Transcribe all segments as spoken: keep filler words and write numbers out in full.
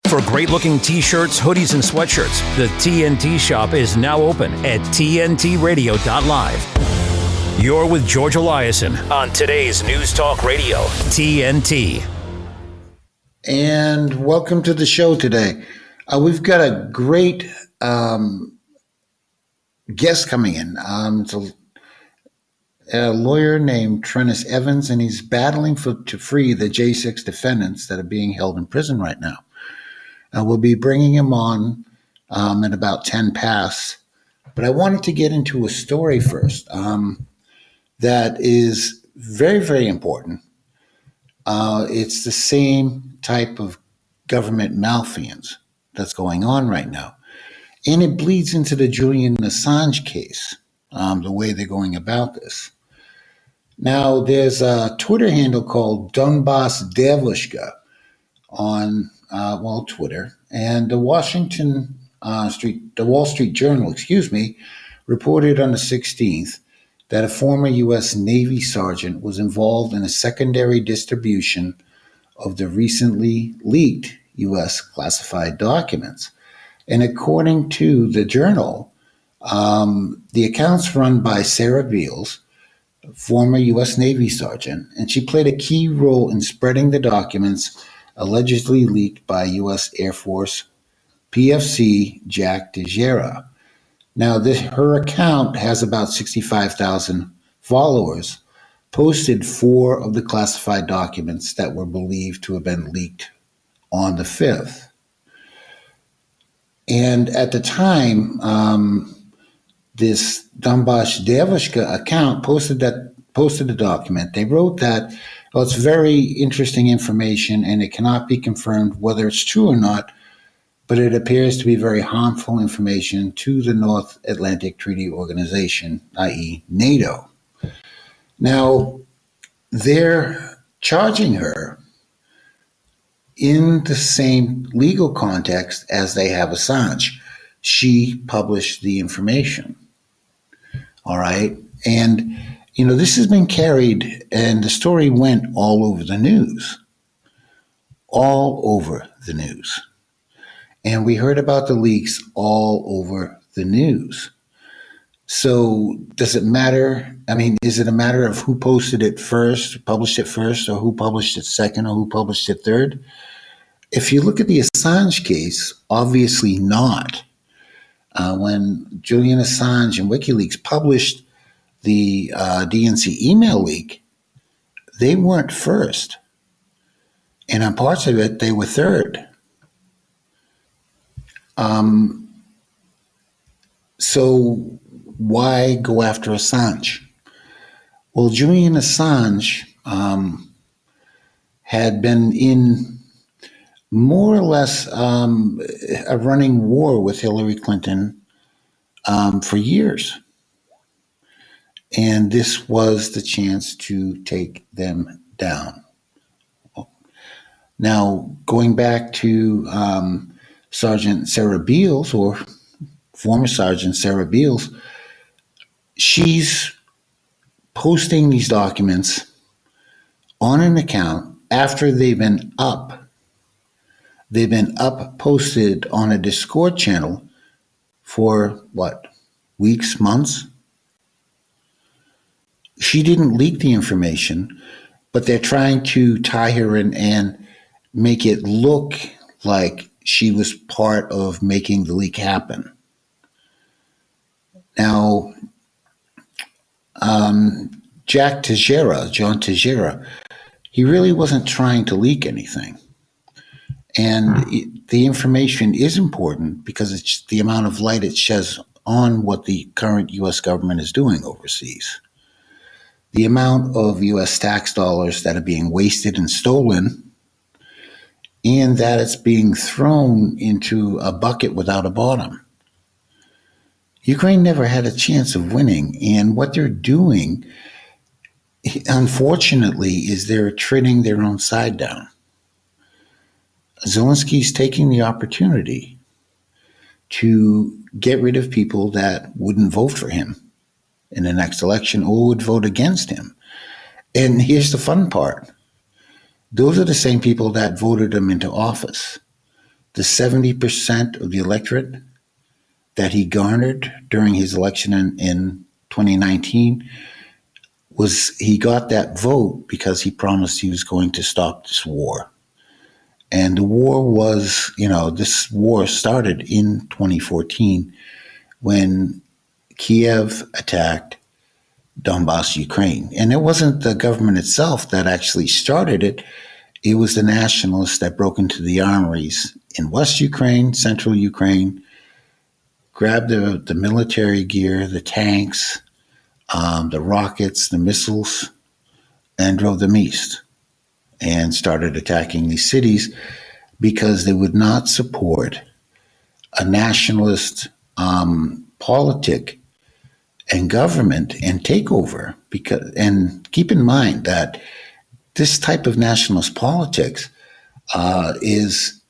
For great-looking T-shirts, hoodies, and sweatshirts, the T N T shop is now open at T N T radio dot live. You're with George Eliason on today's News Talk Radio, T N T. And welcome to the show today. Uh, we've got a great um, guest coming in. Um, it's a, a lawyer named Trennis Evans, and he's battling for to free the J six defendants that are being held in prison right now. Uh, we'll be bringing him on um, at about ten past. But I wanted to get into a story first um, that is very, very important. Uh, it's the same type of government malfeasance that's going on right now. And it bleeds into the Julian Assange case, um, the way they're going about this. Now, there's a Twitter handle called Donbas Devushka on Uh, well, Twitter, and the Washington uh, Street, the Wall Street Journal, excuse me, reported on the sixteenth that a former U S Navy sergeant was involved in a secondary distribution of the recently leaked U S classified documents. And according to the Journal, um, the account's run by Sarah Beals, former U S Navy sergeant, and she played a key role in spreading the documents allegedly leaked by U S Air Force P F C Jack Teixeira. Now, this, her account has about sixty-five thousand followers, posted four of the classified documents that were believed to have been leaked on the fifth. And at the time, um, this Donbas Devushka account posted that posted the document. They wrote that, well, it's very interesting information and it cannot be confirmed whether it's true or not, but it appears to be very harmful information to the North Atlantic Treaty Organization, that is. NATO. Now, they're charging her in the same legal context as they have Assange. She published the information. All right. And you know, this has been carried, and the story went all over the news, all over the news. And we heard about the leaks all over the news. So does it matter? I mean, is it a matter of who posted it first, published it first, or who published it second, or who published it third? If you look at the Assange case, obviously not. Uh, when Julian Assange and WikiLeaks published the uh, D N C email leak, they weren't first. And on parts of it, they were third. Um, so why go after Assange? Well, Julian Assange um, had been in more or less um, a running war with Hillary Clinton um, for years. And this was the chance to take them down. Now, going back to um, Sergeant Sarah Beals, or former Sergeant Sarah Beals, she's posting these documents on an account after they've been up. They've been up posted on a Discord channel for, what, weeks, months? She didn't leak the information, but they're trying to tie her in and make it look like she was part of making the leak happen. Now, um, Jack Teixeira, John Teixeira, he really wasn't trying to leak anything. And it, the information is important because it's the amount of light it sheds on what the current U S government is doing overseas. The amount of U S tax dollars that are being wasted and stolen, and that it's being thrown into a bucket without a bottom. Ukraine never had a chance of winning, and what they're doing, unfortunately, is they're treading their own side down. Zelensky's taking the opportunity to get rid of people that wouldn't vote for him in the next election or would vote against him. And here's the fun part. Those are the same people that voted him into office. the seventy percent of the electorate that he garnered during his election in, in twenty nineteen was he got that vote because he promised he was going to stop this war. And the war was, you know, this war started in twenty fourteen when Kiev attacked Donbass, Ukraine. And it wasn't the government itself that actually started it. It was the nationalists that broke into the armories in West Ukraine, Central Ukraine, grabbed the, the military gear, the tanks, um, the rockets, the missiles, and drove them east and started attacking these cities because they would not support a nationalist um, politic and government and takeover. Because, and keep in mind that this type of nationalist politics uh, is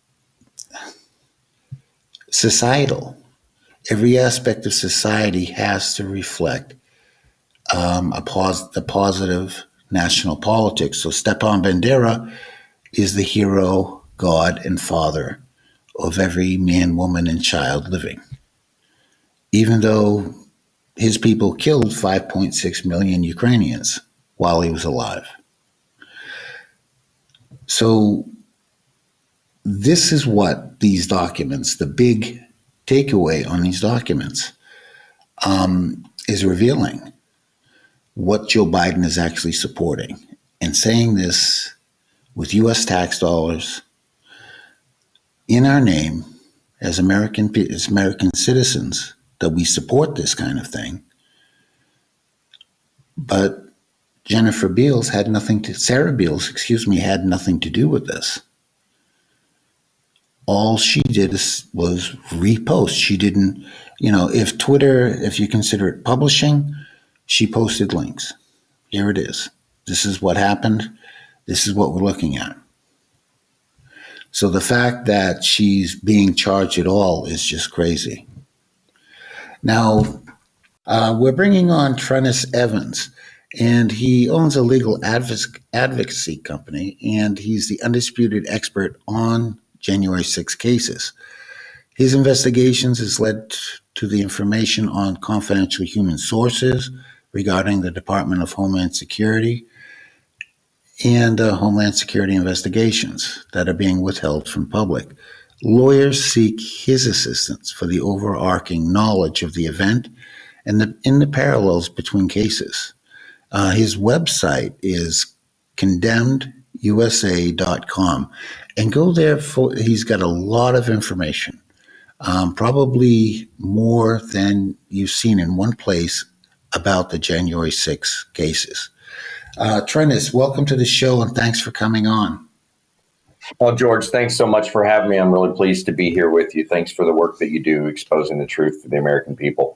societal. Every aspect of society has to reflect um, a pos- the positive national politics. So Stepan Bandera is the hero, god, and father of every man, woman, and child living. Even though his people killed five point six million Ukrainians while he was alive. So this is what these documents, the big takeaway on these documents, um, is revealing what Joe Biden is actually supporting, and saying this with U S tax dollars in our name as American as American citizens, that we support this kind of thing. But Jennifer Beals had nothing to, Sarah Beals, excuse me, had nothing to do with this. All she did is, was repost. She didn't, you know, if Twitter, if you consider it publishing, she posted links. Here it is. This is what happened. This is what we're looking at. So the fact that she's being charged at all is just crazy. Now, uh, we're bringing on Trennis Evans, and he owns a legal advoc- advocacy company, and he's the undisputed expert on January sixth cases. His investigations has led to the information on confidential human sources regarding the Department of Homeland Security and uh, Homeland Security investigations that are being withheld from public. Lawyers seek his assistance for the overarching knowledge of the event and the, in the parallels between cases. Uh, his website is condemned U S A dot com, and go there for, he's got a lot of information, um, probably more than you've seen in one place about the January sixth cases. Uh, Trennis, welcome to the show, and thanks for coming on. Well, George, thanks so much for having me. I'm really pleased to be here with you. Thanks for the work that you do exposing the truth for the American people.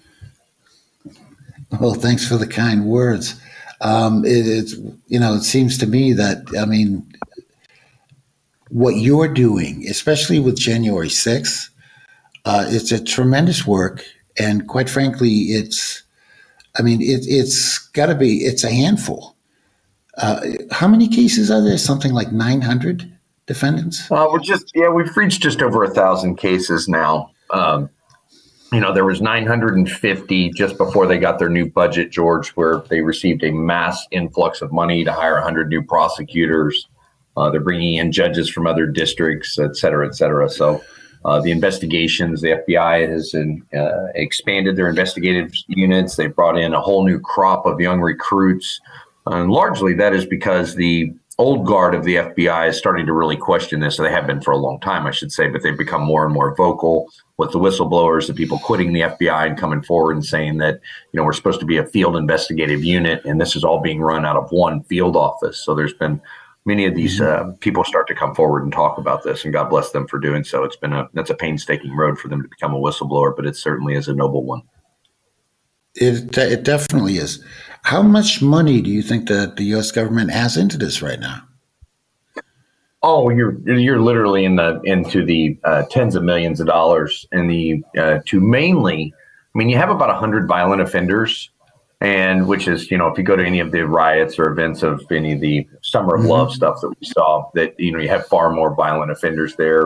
Well, thanks for the kind words. Um, it, it's, you know, it seems to me that, I mean, what you're doing, especially with January sixth, uh, it's a tremendous work. And quite frankly, it's, I mean, it, it's got to be, it's a handful. Uh, how many cases are there? Something like nine hundred defendants? Uh, we're just, yeah, we've reached just over a thousand cases now. Um, you know, there was nine hundred fifty just before they got their new budget, George, where they received a mass influx of money to hire one hundred new prosecutors. Uh, they're bringing in judges from other districts, et cetera, et cetera. So uh, the investigations, the F B I has in, uh, expanded their investigative units. They brought in a whole new crop of young recruits. And largely that is because the old guard of the F B I is starting to really question this. So they have been for a long time, I should say, but they've become more and more vocal with the whistleblowers, the people quitting the F B I and coming forward and saying that, you know, we're supposed to be a field investigative unit, and this is all being run out of one field office. So there's been many of these uh, people start to come forward and talk about this, and God bless them for doing so. It's been a, that's a painstaking road for them to become a whistleblower, but it certainly is a noble one. It, it definitely is. How much money do you think that the U S government has into this right now? Oh, you're you're literally in the into the uh, tens of millions of dollars, and the uh, to mainly, I mean, you have about a hundred violent offenders, and which is, you know, if you go to any of the riots or events of any of the Summer of Love mm-hmm. stuff that we saw, that, you know, you have far more violent offenders there.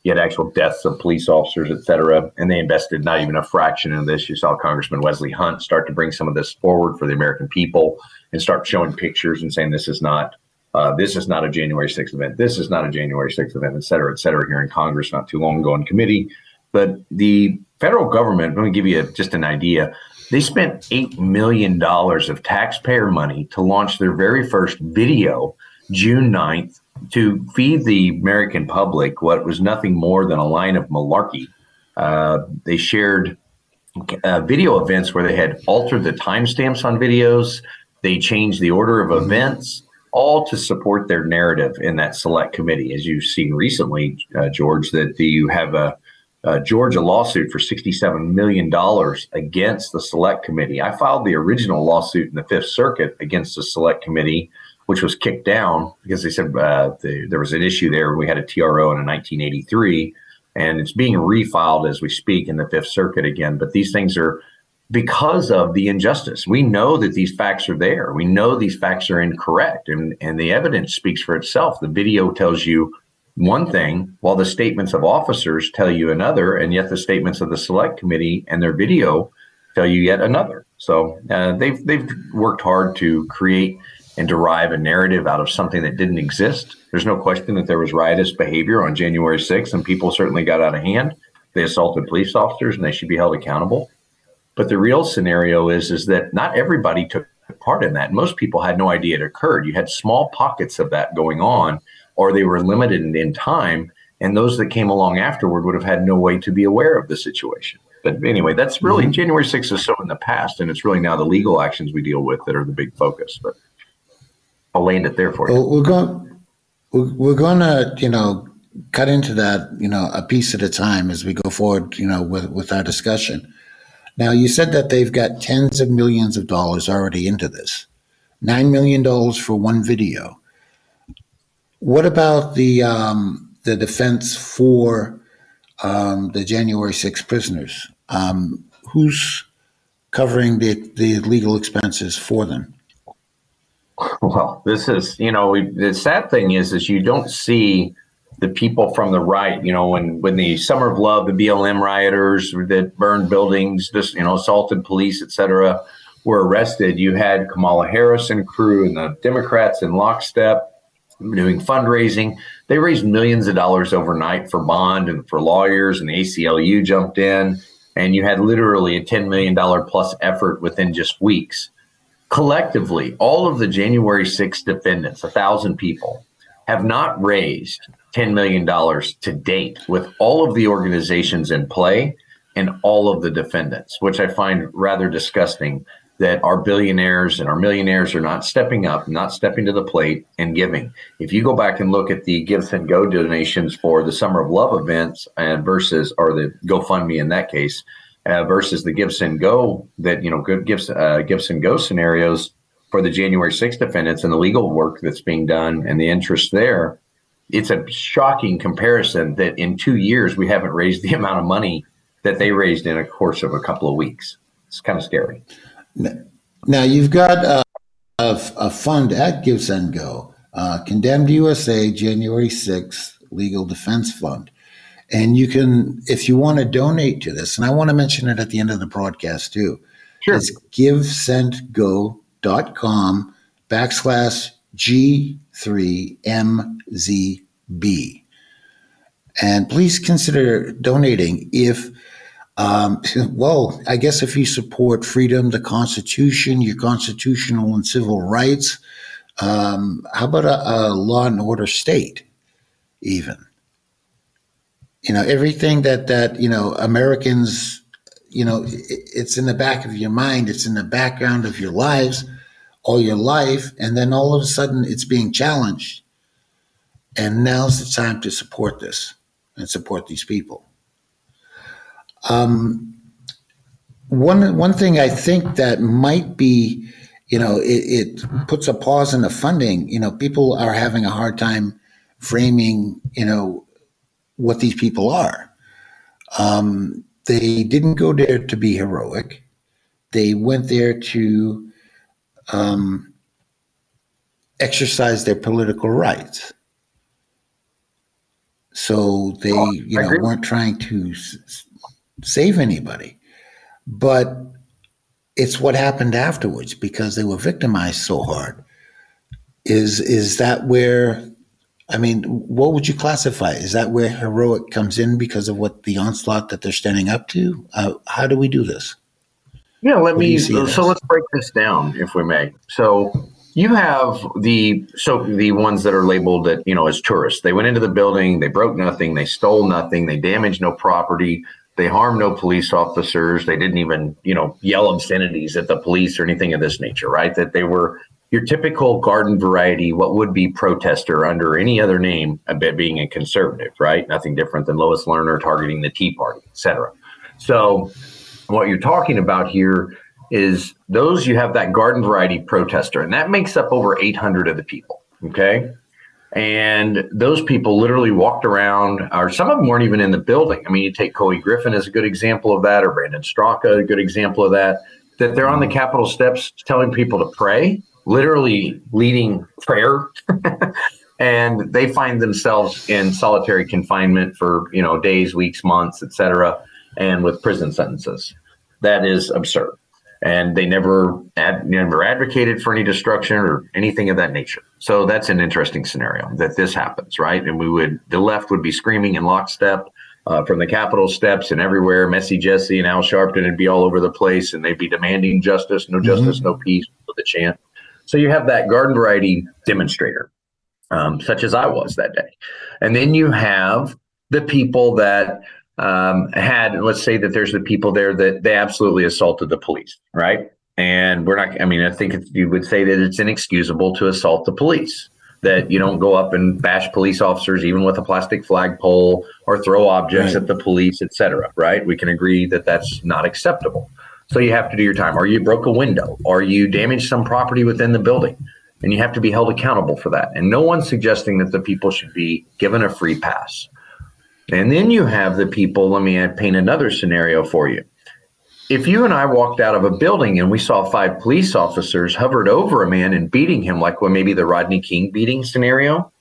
You had actual deaths of police officers, et cetera, and they invested not even a fraction in this. You saw Congressman Wesley Hunt start to bring some of this forward for the American people and start showing pictures and saying this is not uh, this is not a January sixth event. This is not a January sixth event, et cetera, et cetera, here in Congress not too long ago in committee. But the federal government, let me give you a, just an idea. They spent eight million dollars of taxpayer money to launch their very first video June ninth to feed the American public what was nothing more than a line of malarkey. Uh, they shared uh, video events where they had altered the timestamps on videos. They changed the order of mm-hmm. events, all to support their narrative in that select committee. As you've seen recently, uh, George, that the, you have a, a Georgia lawsuit for sixty-seven million dollars against the select committee. I filed the original lawsuit in the Fifth Circuit against the select committee, which was kicked down because they said uh, the, there was an issue there. We had a T R O in nineteen eighty-three, and it's being refiled as we speak in the Fifth Circuit again. But these things are because of the injustice. We know that these facts are there. We know these facts are incorrect, and, and the evidence speaks for itself. The video tells you one thing, while the statements of officers tell you another, and yet the statements of the select committee and their video tell you yet another. So uh, they've they've worked hard to create and derive a narrative out of something that didn't exist. There's no question that there was riotous behavior on January sixth, and people certainly got out of hand. They assaulted police officers, and they should be held accountable. But the real scenario is, is that not everybody took part in that. Most people had no idea it occurred. You had small pockets of that going on, or they were limited in, in time, and those that came along afterward would have had no way to be aware of the situation. But anyway, that's really, mm-hmm. January sixth is so in the past, and it's really now the legal actions we deal with that are the big focus. But I'll land it there for you. Well, we're going, we're, we're going to, you know, cut into that, you know, a piece at a time as we go forward, you know, with, with our discussion. Now, you said that they've got tens of millions of dollars already into this, nine million dollars for one video. What about the um, the defense for um, the January sixth prisoners? Um, who's covering the, the legal expenses for them? Well, this is, you know, we, the sad thing is, is you don't see the people from the right, you know, when, when the Summer of Love, the B L M rioters that burned buildings, just, you know, assaulted police, et cetera, were arrested. You had Kamala Harris and crew and the Democrats in lockstep doing fundraising. They raised millions of dollars overnight for bond and for lawyers, and the A C L U jumped in, and you had literally a ten million dollars plus effort within just weeks. Collectively, all of the January sixth defendants, a thousand people, have not raised ten million dollars to date with all of the organizations in play and all of the defendants, which I find rather disgusting that our billionaires and our millionaires are not stepping up, not stepping to the plate and giving. If you go back and look at the Give, Send, Go donations for the Summer of Love events and versus, or the GoFundMe in that case, uh, versus the Give, Send, Go that, you know, good Give, uh, Give, Send, Go scenarios for the January sixth defendants and the legal work that's being done and the interest there, it's a shocking comparison that in two years we haven't raised the amount of money that they raised in a course of a couple of weeks. It's kind of scary. Now, you've got a, a, a fund at Give, Send, Go, uh, Condemned U S A January sixth Legal Defense Fund. And you can, if you want to donate to this, and I want to mention it at the end of the broadcast too, sure. It's givesendgo.com backslash G three M Z B. And please consider donating if Um, well, I guess if you support freedom, the Constitution, your constitutional and civil rights, um, how about a, a law and order state, even? You know, everything that, that, you know, Americans, you know, it, it's in the back of your mind, it's in the background of your lives, all your life, and then all of a sudden it's being challenged. And now's the time to support this and support these people. Um, one one thing I think that might be, you know, it, it puts a pause in the funding. You know, people are having a hard time framing, you know, what these people are. Um, they didn't go there to be heroic. They went there to um, exercise their political rights. So they, Oh, you I know, agree. weren't trying to s- save anybody. But it's what happened afterwards because they were victimized so hard. Is is that where? I mean, what would you classify? Is that where heroic comes in because of what the onslaught that they're standing up to? Uh, how do we do this? Yeah, let What do you me, see it so as? let's break this down if we may. So you have the, so the ones that are labeled that, you know, as tourists. They went into the building, they broke nothing, they stole nothing, they damaged no property, they harmed no police officers, they didn't even, you know, yell obscenities at the police or anything of this nature, right? That they were your typical garden variety, what would be protester under any other name, a bit being a conservative, right? Nothing different than Lois Lerner targeting the Tea Party, et cetera. So what you're talking about here is those, you have that garden variety protester, and that makes up over eight hundred of the people. Okay. And those people literally walked around, or some of them weren't even in the building. I mean, you take Coey Griffin as a good example of that, or Brandon Straka, a good example of that, that they're on the Capitol steps telling people to pray, literally leading prayer. And they find themselves in solitary confinement for, you know, days, weeks, months, et cetera, and with prison sentences. That is absurd. And they never ad, never advocated for any destruction or anything of that nature. So that's an interesting scenario that this happens, right? And we would, the left would be screaming in lockstep uh, from the Capitol steps and everywhere. Messy Jesse and Al Sharpton would be all over the place, and they'd be demanding justice, no justice, mm-hmm. no peace, with the chant. So you have that garden variety demonstrator, um, such as I was that day. And then you have the people that um, had, let's say that there's the people there that they absolutely assaulted the police, right? And we're not, I mean, I think it's, you would say that it's inexcusable to assault the police, that you don't go up and bash police officers, even with a plastic flagpole, or throw objects right. at the police, et cetera, right? We can agree that that's not acceptable. So you have to do your time. Or you broke a window, or you damaged some property within the building, and you have to be held accountable for that. And no one's suggesting that the people should be given a free pass. And then you have the people, let me paint another scenario for you. If you and I walked out of a building and we saw five police officers hovered over a man and beating him, like when maybe the Rodney King beating scenario,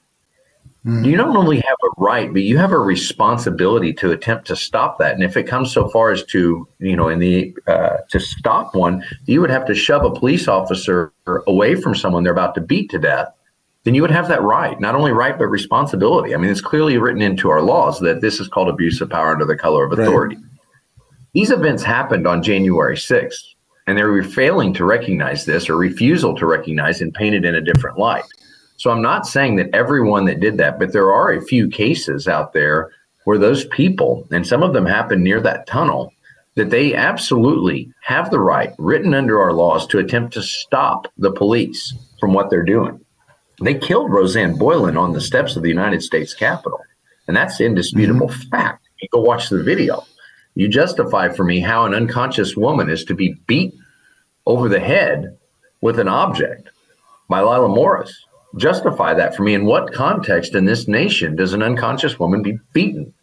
mm. you don't only have a right, but you have a responsibility to attempt to stop that. And if it comes so far as to, you know, in the uh, to stop one, you would have to shove a police officer away from someone they're about to beat to death. Then you would have that right, not only right, but responsibility. I mean, it's clearly written into our laws that this is called abuse of power under the color of authority. Right. These events happened on January sixth, and they were failing to recognize this, or refusal to recognize, and paint it in a different light. So I'm not saying that everyone that did that, but there are a few cases out there where those people, and some of them happened near that tunnel, that they absolutely have the right, written under our laws, to attempt to stop the police from what they're doing. They killed Rosanne Boyland on the steps of the United States Capitol, and that's indisputable mm-hmm. fact. You go watch the video. You justify for me how an unconscious woman is to be beaten over the head with an object by Lila Morris. Justify that for me. In what context in this nation does an unconscious woman be beaten?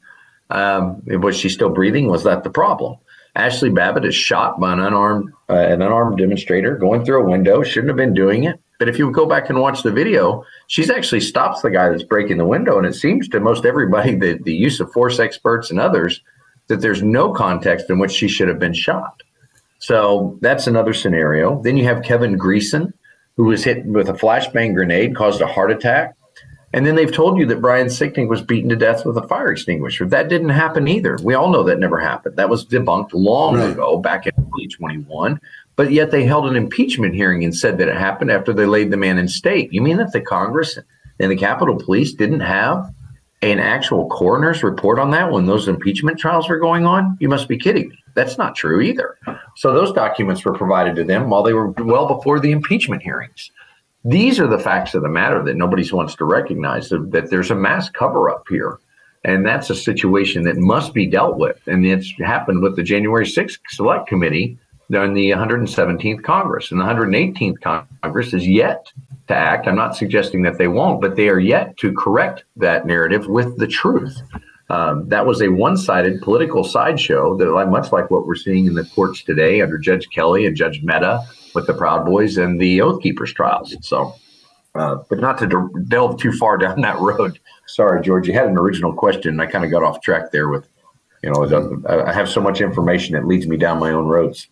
Um, was she still breathing? Was that the problem? Ashley Babbitt is shot by an unarmed uh, an unarmed demonstrator going through a window. Shouldn't have been doing it. But if you go back and watch the video, she's actually stops the guy that's breaking the window. And it seems to most everybody, the, the use of force experts and others, that there's no context in which she should have been shot. So that's another scenario. Then you have Kevin Greeson, who was hit with a flashbang grenade, caused a heart attack. And then they've told you that Brian Sicknick was beaten to death with a fire extinguisher. That didn't happen either. We all know that never happened. That was debunked long right. ago, back in twenty twenty-one. But yet they held an impeachment hearing and said that it happened after they laid the man in state. You mean that the Congress and the Capitol Police didn't have an actual coroner's report on that when those impeachment trials were going on? You must be kidding me. That's not true either. So those documents were provided to them while they were well before the impeachment hearings. These are the facts of the matter that nobody wants to recognize, that there's a mass cover-up here. And that's a situation that must be dealt with. And it's happened with the January sixth Select Committee during the one hundred seventeenth Congress. And the one hundred eighteenth Congress is yet to act. I'm not suggesting that they won't, but they are yet to correct that narrative with the truth. Um, that was a one-sided political sideshow that, like, much like what we're seeing in the courts today under Judge Kelly and Judge Mehta with the Proud Boys and the Oath Keepers trials. So Uh, but not to de- delve too far down that road. Sorry, George, you had an original question, and I kind of got off track there with, you know, I have so much information that leads me down my own roads.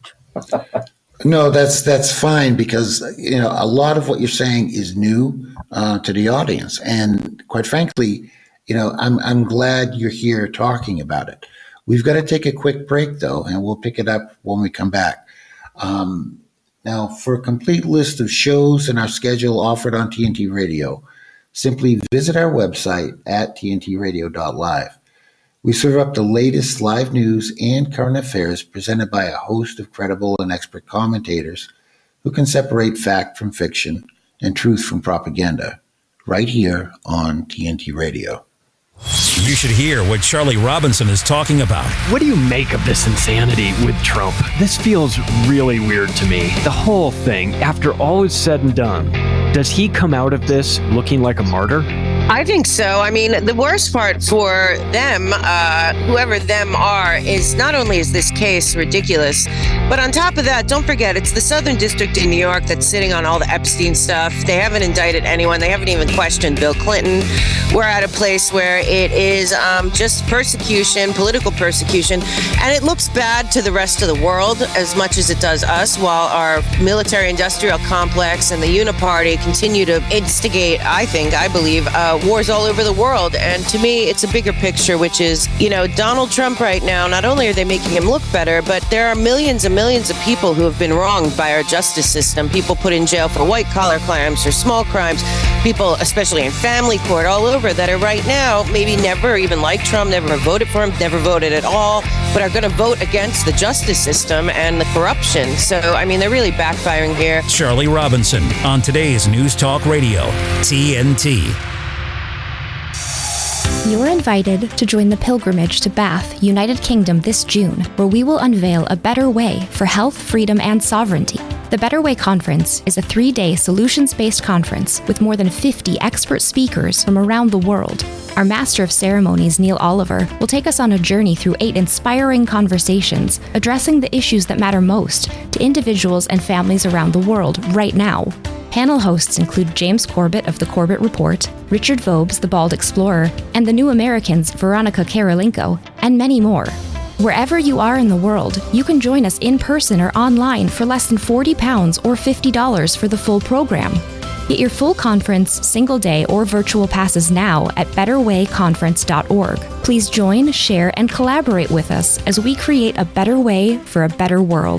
No, that's that's fine, because, you know, a lot of what you're saying is new uh, to the audience, and quite frankly, you know, I'm I'm glad you're here talking about it. We've got to take a quick break though, and we'll pick it up when we come back. Um, now, for a complete list of shows and our schedule offered on T N T Radio, simply visit our website at T N T radio dot live. We serve up the latest live news and current affairs presented by a host of credible and expert commentators who can separate fact from fiction and truth from propaganda, right here on T N T Radio. You should hear what Charlie Robinson is talking about. What do you make of this insanity with Trump? This feels really weird to me. The whole thing, after all is said and done, does he come out of this looking like a martyr? I think so. I mean, the worst part for them, uh, whoever them are, is not only is this case ridiculous, but on top of that, don't forget, it's the Southern District in New York that's sitting on all the Epstein stuff. They haven't indicted anyone. They haven't even questioned Bill Clinton. We're at a place where it is um, just persecution, political persecution, and it looks bad to the rest of the world as much as it does us, while our military-industrial complex and the Uniparty continue to instigate, I think, I believe, uh, wars all over the world. And to me, it's a bigger picture, which is, you know, Donald Trump right now, not only are they making him look better, but there are millions and millions of people who have been wronged by our justice system. People put in jail for white collar crimes or small crimes. People, especially in family court all over, that are right now maybe never even liked Trump, never voted for him, never voted at all, but are going to vote against the justice system and the corruption. So, I mean, they're really backfiring here. Charlie Robinson on today's News Talk Radio, T N T. You're invited to join the pilgrimage to Bath, United Kingdom this June, where we will unveil a better way for health, freedom, and sovereignty. The Better Way Conference is a three-day solutions-based conference with more than fifty expert speakers from around the world. Our Master of Ceremonies, Neil Oliver, will take us on a journey through eight inspiring conversations addressing the issues that matter most to individuals and families around the world right now. Panel hosts include James Corbett of The Corbett Report, Richard Vobes, The Bald Explorer, and the New Americans, Veronica Karolinko, and many more. Wherever you are in the world, you can join us in person or online for less than forty pounds or fifty dollars for the full program. Get your full conference, single day, or virtual passes now at better way conference dot org. Please join, share, and collaborate with us as we create a better way for a better world.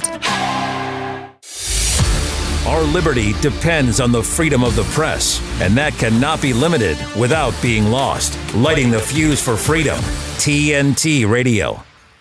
Our liberty depends on the freedom of the press, and that cannot be limited without being lost. Lighting the fuse for freedom. T N T Radio.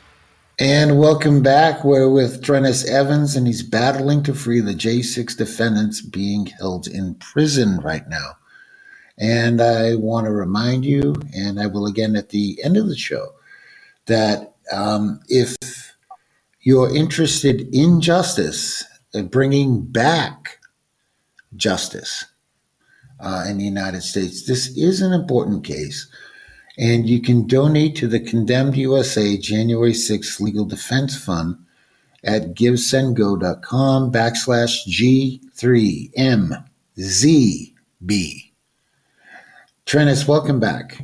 And welcome back. We're with Trennis Evans, and he's battling to free the J six defendants being held in prison right now. And I want to remind you, and I will again at the end of the show, that um, if you're interested in justice, bringing back justice uh, in the United States, this is an important case, and you can donate to the Condemned U S A January sixth Legal Defense Fund at givesendgo.com backslash G three M Z B. Trennis, welcome back.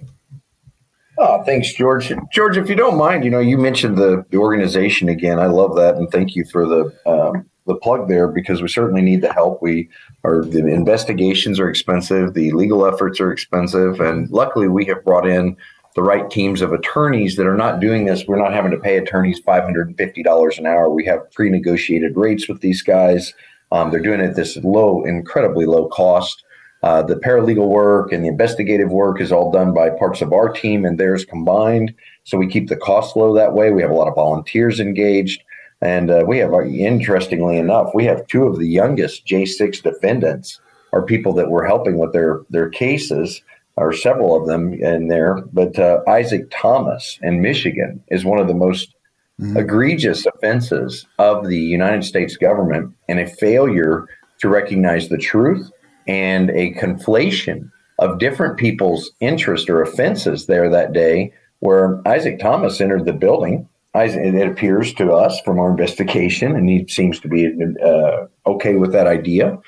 Oh, thanks, George. George, if you don't mind, you know, you mentioned the, the organization again. I love that, and thank you for the um, the plug there, because we certainly need the help. We are the investigations are expensive, the legal efforts are expensive, and luckily we have brought in the right teams of attorneys that are not doing this. We're not having to pay attorneys five hundred fifty dollars an hour. We have pre-negotiated rates with these guys. Um, they're doing it at this low, incredibly low cost. Uh, the paralegal work and the investigative work is all done by parts of our team and theirs combined. So we keep the cost low that way. We have a lot of volunteers engaged. And uh, we have, interestingly enough, we have two of the youngest J six defendants are people that we're helping with their, their cases, or several of them in there. But uh, Isaac Thomas in Michigan is one of the most mm-hmm. egregious offenses of the United States government, and a failure to recognize the truth and a conflation of different people's interest or offenses there that day, where Isaac Thomas entered the building. It appears to us from our investigation, and he seems to be uh, okay with that idea.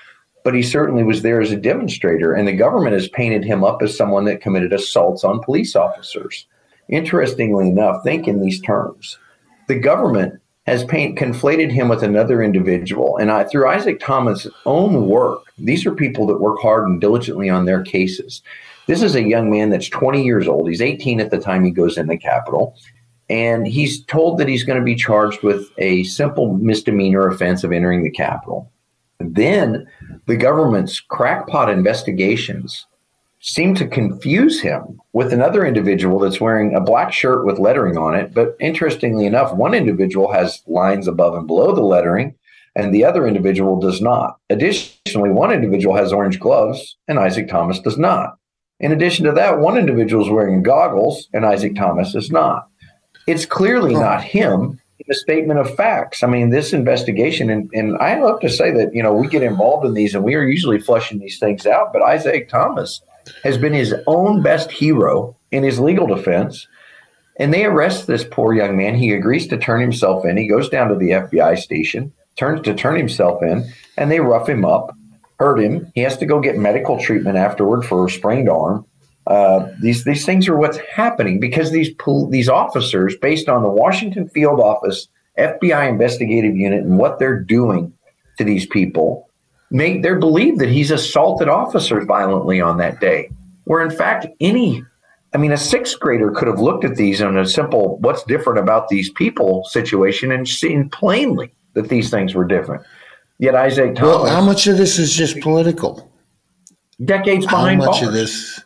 but he certainly was there as a demonstrator. And the government has painted him up as someone that committed assaults on police officers. Interestingly enough, think in these terms. The government has paint, conflated him with another individual. And I, through Isaac Thomas' own work, these are people that work hard and diligently on their cases. This is a young man that's twenty years old. He's eighteen at the time he goes in the Capitol. And he's told that he's going to be charged with a simple misdemeanor offense of entering the Capitol. Then the government's crackpot investigations seem to confuse him with another individual that's wearing a black shirt with lettering on it. But interestingly enough, one individual has lines above and below the lettering, and the other individual does not. Additionally, one individual has orange gloves, and Isaac Thomas does not. In addition to that, one individual is wearing goggles, and Isaac Thomas is not. It's clearly not him in the statement of facts. I mean, this investigation, and, and I love to say that, you know, we get involved in these and we are usually flushing these things out, but Isaac Thomas has been his own best hero in his legal defense. And they arrest this poor young man. He agrees to turn himself in. He goes down to the F B I station, turns to turn himself in, and they rough him up, hurt him. He has to go get medical treatment afterward for a sprained arm. Uh, these these things are what's happening because these pol- these officers, based on the Washington Field Office F B I investigative unit and what they're doing to these people, make they believe that he's assaulted officers violently on that day. Where in fact, any, I mean, a sixth grader could have looked at these on a simple "what's different about these people" situation and seen plainly that these things were different. Yet Isaac Thomas, well, how much of this is just political? Decades behind bars. How much bars. of this?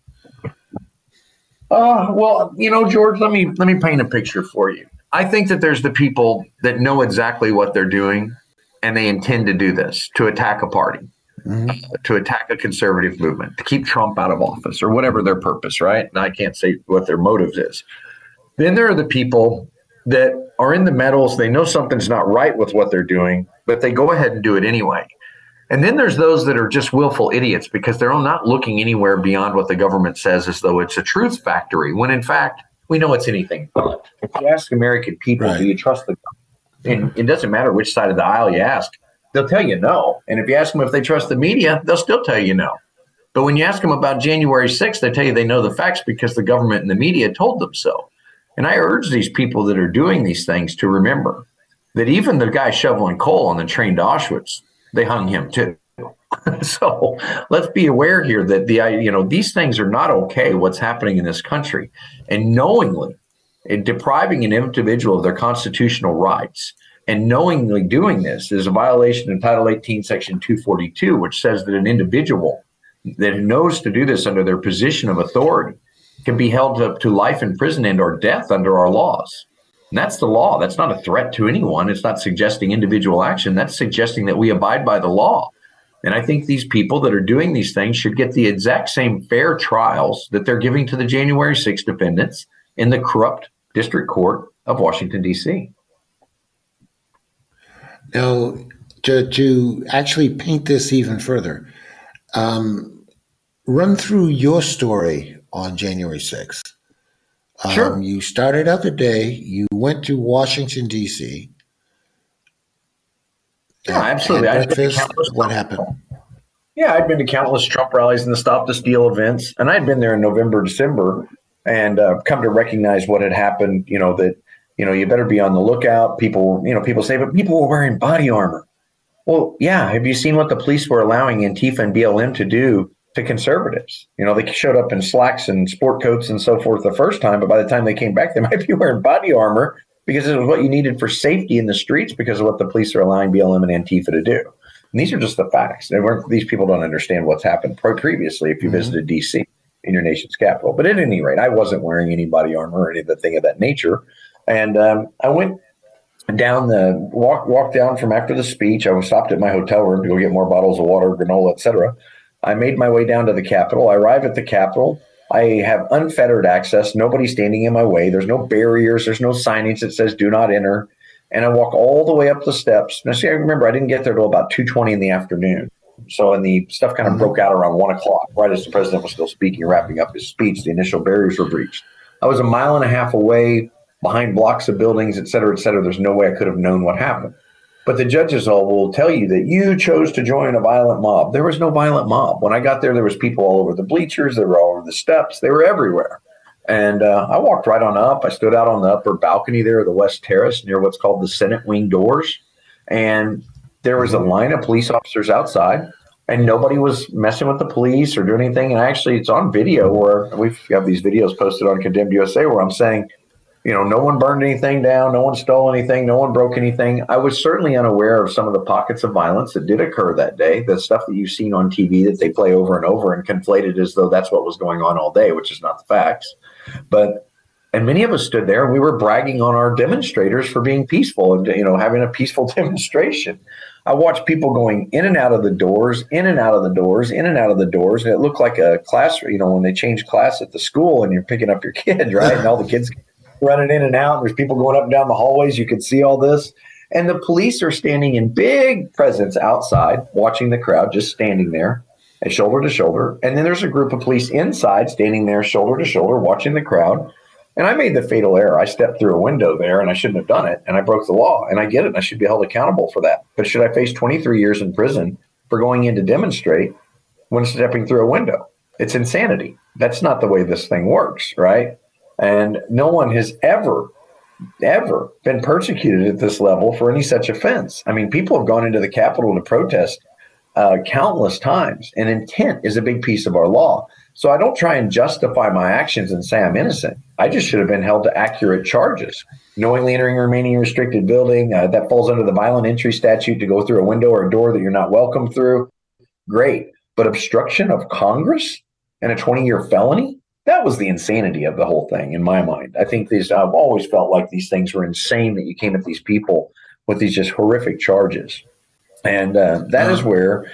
Uh, well, you know, George, let me let me paint a picture for you. I think that there's the people that know exactly what they're doing, and they intend to do this, to attack a party, mm-hmm. uh, to attack a conservative movement, to keep Trump out of office, or whatever their purpose, right? And I can't say what their motives is. Then there are the people that are in the metals. They know something's not right with what they're doing, but they go ahead and do it anyway. And then there's those that are just willful idiots because they're not looking anywhere beyond what the government says as though it's a truth factory, when in fact, we know it's anything but. If you ask American people, right. do you trust the government? And it doesn't matter which side of the aisle you ask, they'll tell you no. And if you ask them if they trust the media, they'll still tell you no. But when you ask them about January sixth, they tell you they know the facts because the government and the media told them so. And I urge these people that are doing these things to remember that even the guy shoveling coal on the train to Auschwitz, they hung him too. So let's be aware here that the you know these things are not okay. What's happening in this country, and knowingly and depriving an individual of their constitutional rights, and knowingly doing this is a violation of Title eighteen, Section two forty-two, which says that an individual that knows to do this under their position of authority can be held up to life in prison and or death under our laws. And that's the law. That's not a threat to anyone. It's not suggesting individual action. That's suggesting that we abide by the law. And I think these people that are doing these things should get the exact same fair trials that they're giving to the January sixth defendants in the corrupt District Court of Washington, D C. Now, to, to actually paint this even further, um, run through your story on January sixth. Um, sure. You started out the day, you went to Washington, D C. Yeah, absolutely. I'd what happened? Yeah, I'd been to countless Trump rallies and the Stop the Steal events, and I'd been there in November, December, and uh, come to recognize what had happened, you know, that, you know, you better be on the lookout. People, you know, people say, but people were wearing body armor. Well, yeah. Have you seen what the police were allowing Antifa and B L M to do to conservatives? You know, they showed up in slacks and sport coats and so forth the first time, but by the time they came back, they might be wearing body armor because it was what you needed for safety in the streets because of what the police are allowing B L M and Antifa to do. And these are just the facts. They weren't, these people don't understand what's happened previously if you mm-hmm. visited D C in your nation's capital. But at any rate, I wasn't wearing any body armor or anything of that nature. And um, I went down the, walk, walked down from after the speech. I was stopped at my hotel room to go get more bottles of water, granola, et cetera. I made my way down to the Capitol. I arrive at the Capitol. I have unfettered access. Nobody standing in my way. There's no barriers. There's no signage that says do not enter. And I walk all the way up the steps. Now, see, I remember I didn't get there till about two twenty in the afternoon. So, and the stuff kind of mm-hmm. broke out around one o'clock, right as the president was still speaking, wrapping up his speech. The initial barriers were breached. I was a mile and a half away behind blocks of buildings, et cetera, et cetera. There's no way I could have known what happened. But the judges all will tell you that you chose to join a violent mob. There was no violent mob. When I got there, there was people all over the bleachers. They were all over the steps. They were everywhere. And uh, I walked right on up. I stood out on the upper balcony there of the West Terrace near what's called the Senate Wing doors. And there was a line of police officers outside, and nobody was messing with the police or doing anything. And actually, it's on video where we have these videos posted on Condemned U S A where I'm saying, you know, no one burned anything down, no one stole anything, no one broke anything. I was certainly unaware of some of the pockets of violence that did occur that day, the stuff that you've seen on T V that they play over and over and conflated as though that's what was going on all day, which is not the facts. But, and many of us stood there and we were bragging on our demonstrators for being peaceful and, you know, having a peaceful demonstration. I watched people going in and out of the doors, in and out of the doors, in and out of the doors. And it looked like a class, you know, when they change class at the school and you're picking up your kid, right? And all the kids running in and out. And there's people going up and down the hallways. You could see all this. And the police are standing in big presence outside, watching the crowd, just standing there, and shoulder to shoulder. And then there's a group of police inside, standing there, shoulder to shoulder, watching the crowd. And I made the fatal error. I stepped through a window there, and I shouldn't have done it. And I broke the law. And I get it. And I should be held accountable for that. But should I face twenty-three years in prison for going in to demonstrate when stepping through a window? It's insanity. That's not the way this thing works, right? And no one has ever, ever been persecuted at this level for any such offense. I mean, people have gone into the Capitol to protest uh, countless times, and intent is a big piece of our law. So I don't try and justify my actions and say I'm innocent. I just should have been held to accurate charges. Knowingly entering or remaining in a restricted building, uh, that falls under the violent entry statute to go through a window or a door that you're not welcome through. Great. But obstruction of Congress and a twenty-year felony? That was the insanity of the whole thing in my mind. I think these, I've always felt like these things were insane that you came at these people with these just horrific charges. And uh, that is where,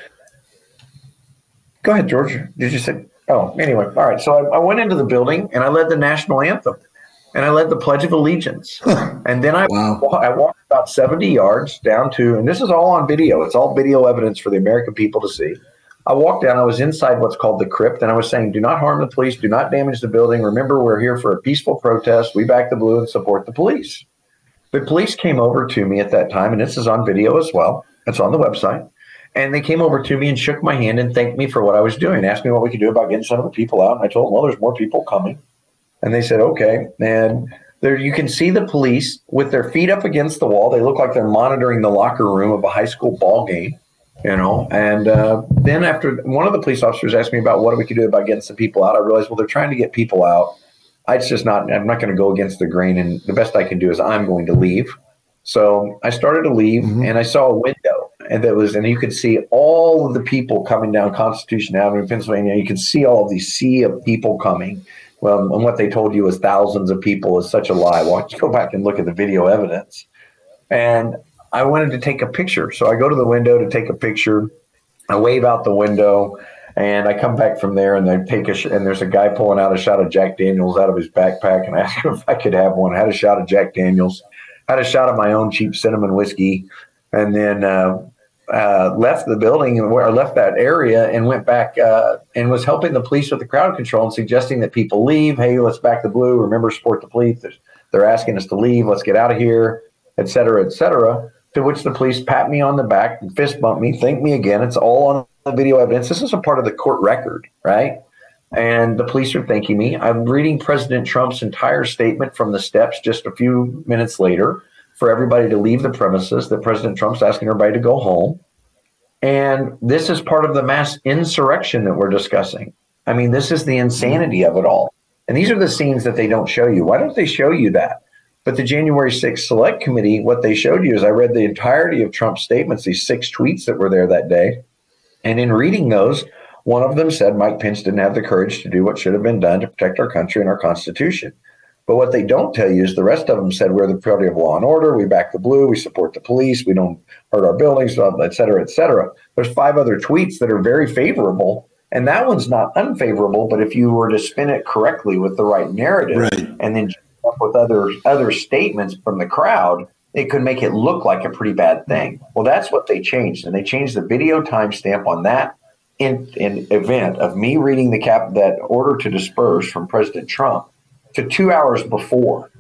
go ahead, George. Did you say, oh, anyway. All right. So I, I went into the building and I led the national anthem and I led the Pledge of Allegiance. And then I, wow. I walked about seventy yards down to, and this is all on video. It's all video evidence for the American people to see. I walked down, I was inside what's called the crypt, and I was saying, do not harm the police, do not damage the building. Remember, we're here for a peaceful protest. We back the blue and support the police. The police came over to me at that time, and this is on video as well. It's on the website. And they came over to me and shook my hand and thanked me for what I was doing, asked me what we could do about getting some of the people out. And I told them, well, there's more people coming. And they said, okay. And there you can see the police with their feet up against the wall. They look like they're monitoring the locker room of a high school ball game. You know, and uh, then after one of the police officers asked me about what we could do about getting some people out, I realized, well, they're trying to get people out. I it's just not, I'm not going to go against the grain. And the best I can do is I'm going to leave. So I started to leave mm-hmm. and I saw a window and that was, and you could see all of the people coming down Constitution Avenue in Pennsylvania. You could see all of these sea of people coming. Well, and what they told you was thousands of people is such a lie. Why don't you go back and look at the video evidence? And I wanted to take a picture. So I go to the window to take a picture. I wave out the window and I come back from there and I take a, sh- and there's a guy pulling out a shot of Jack Daniels out of his backpack and I asked him if I could have one. I had a shot of Jack Daniels, had a shot of my own cheap cinnamon whiskey, and then uh, uh, left the building or left that area and went back uh, and was helping the police with the crowd control and suggesting that people leave. Hey, let's back the blue. Remember, support the police. They're asking us to leave. Let's get out of here, et cetera, et cetera. To which the police pat me on the back and fist bump me, thank me again. It's all on the video evidence. This is a part of the court record, right? And the police are thanking me. I'm reading President Trump's entire statement from the steps just a few minutes later for everybody to leave the premises, that President Trump's asking everybody to go home. And this is part of the mass insurrection that we're discussing. I mean, this is the insanity of it all. And these are the scenes that they don't show you. Why don't they show you that? But the January sixth Select Committee, what they showed you is I read the entirety of Trump's statements, these six tweets that were there that day. And in reading those, one of them said Mike Pence didn't have the courage to do what should have been done to protect our country and our Constitution. But what they don't tell you is the rest of them said we're the party of law and order, we back the blue, we support the police, we don't hurt our buildings, et cetera, et cetera. There's five other tweets that are very favorable. And that one's not unfavorable, but if you were to spin it correctly with the right narrative right. and then up with other other statements from the crowd, it could make it look like a pretty bad thing. Well, that's what they changed. And they changed the video timestamp on that in, in event of me reading the cap that order to disperse from President Trump to two hours before.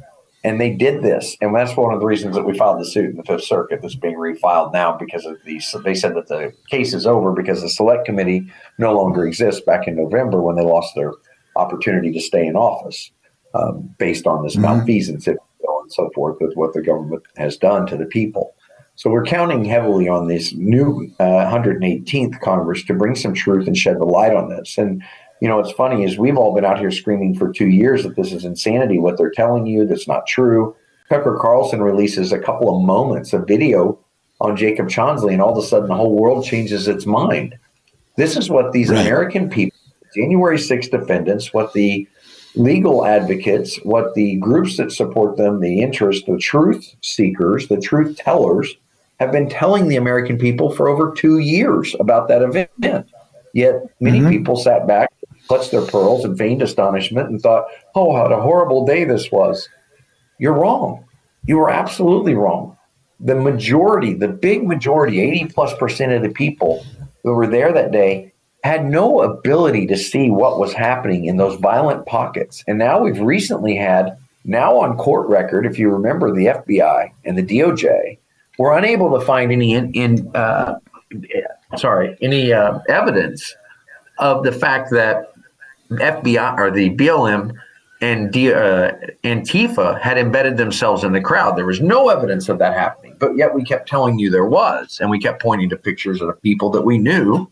And they did this. And that's one of the reasons that we filed the suit in the Fifth Circuit that's being refiled now, because of these. They said that the case is over because the select committee no longer exists back in November when they lost their opportunity to stay in office um, based on this mm-hmm. malfeasance and so forth with what the government has done to the people. So we're counting heavily on this new uh, one hundred eighteenth Congress to bring some truth and shed the light on this. And you know, what's funny is we've all been out here screaming for two years that this is insanity, what they're telling you, that's not true. Tucker Carlson releases a couple of moments of video on Jacob Chansley, and all of a sudden the whole world changes its mind. This is what these right. American people, January sixth defendants, what the legal advocates, what the groups that support them, the interest, the truth seekers, the truth tellers, have been telling the American people for over two years about that event. Yet many mm-hmm. people sat back, clutched their pearls in feigned astonishment and thought, oh, what a horrible day this was. You're wrong. You were absolutely wrong. The majority, the big majority, eighty plus percent of the people who were there that day had no ability to see what was happening in those violent pockets. And now we've recently had, now on court record, if you remember, the F B I and the D O J were unable to find any in, in uh, sorry, any uh, evidence of the fact that F B I or the B L M and D, uh, Antifa had embedded themselves in the crowd. There was no evidence of that happening, but yet we kept telling you there was, and we kept pointing to pictures of the people that we knew,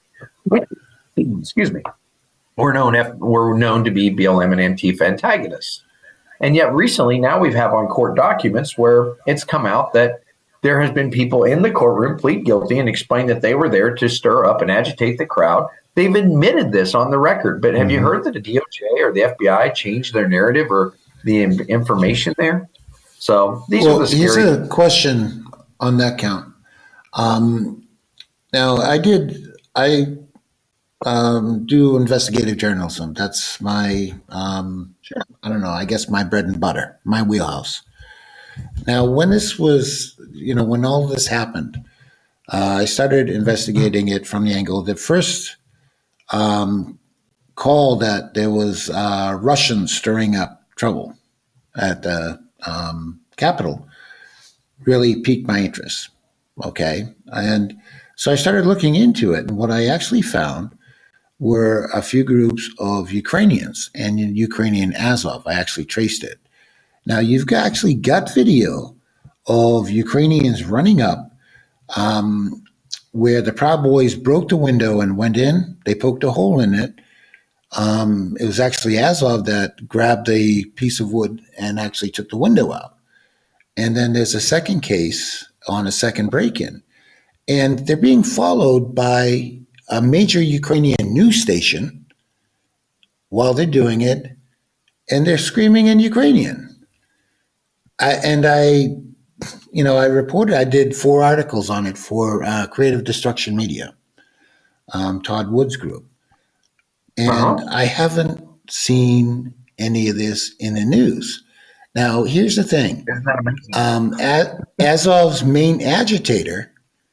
excuse me, were known were known to be B L M and Antifa antagonists. And yet recently, now we have on court documents where it's come out that there has been people in the courtroom plead guilty and explain that they were there to stir up and agitate the crowd. They've admitted this on the record, but have mm-hmm. you heard that the D O J or the F B I changed their narrative or the information there? So these well, are the scary. Here's a question on that count. Um, now, I did, I um, do investigative journalism. That's my, um, sure. I don't know, I guess my bread and butter, my wheelhouse. Now, when this was, you know, when all this happened, uh, I started investigating it from the angle that first um, call that there was uh, Russians stirring up trouble at the um, Capitol really piqued my interest. Okay. And so I started looking into it. And what I actually found were a few groups of Ukrainians and Ukrainian Azov. I actually traced it. Now, you've got, actually got video of Ukrainians running up um, where the Proud Boys broke the window and went in. They poked a hole in it. Um, it was actually Azov that grabbed a piece of wood and actually took the window out. And then there's a second case on a second break-in. And they're being followed by a major Ukrainian news station while they're doing it, and they're screaming in Ukrainian. I, and I, you know, I reported, I did four articles on it for uh, Creative Destruction Media, um, Todd Wood's group. And uh-huh. I haven't seen any of this in the news. Now, here's the thing. Um, Azov's main agitator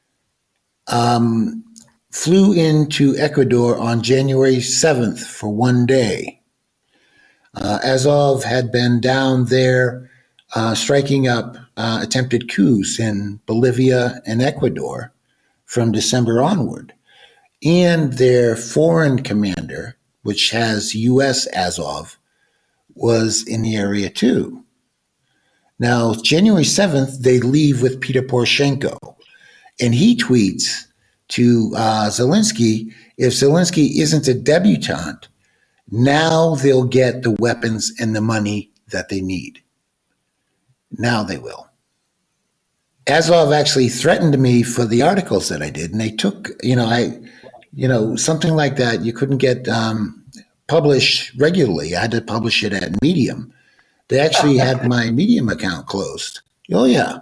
um, flew into Ecuador on January seventh for one day. Uh, Azov had been down there uh, striking up uh, attempted coups in Bolivia and Ecuador from December onward. And their foreign commander, which has U S Azov, was in the area too. Now, January seventh, they leave with Peter Poroshenko, and he tweets to uh, Zelensky, if Zelensky isn't a debutante, now they'll get the weapons and the money that they need. Now they will. Azov actually threatened me for the articles that I did, and they took, you know, I, you know, something like that you couldn't get um, published regularly. I had to publish it at Medium. They actually had my Medium account closed. Oh, yeah.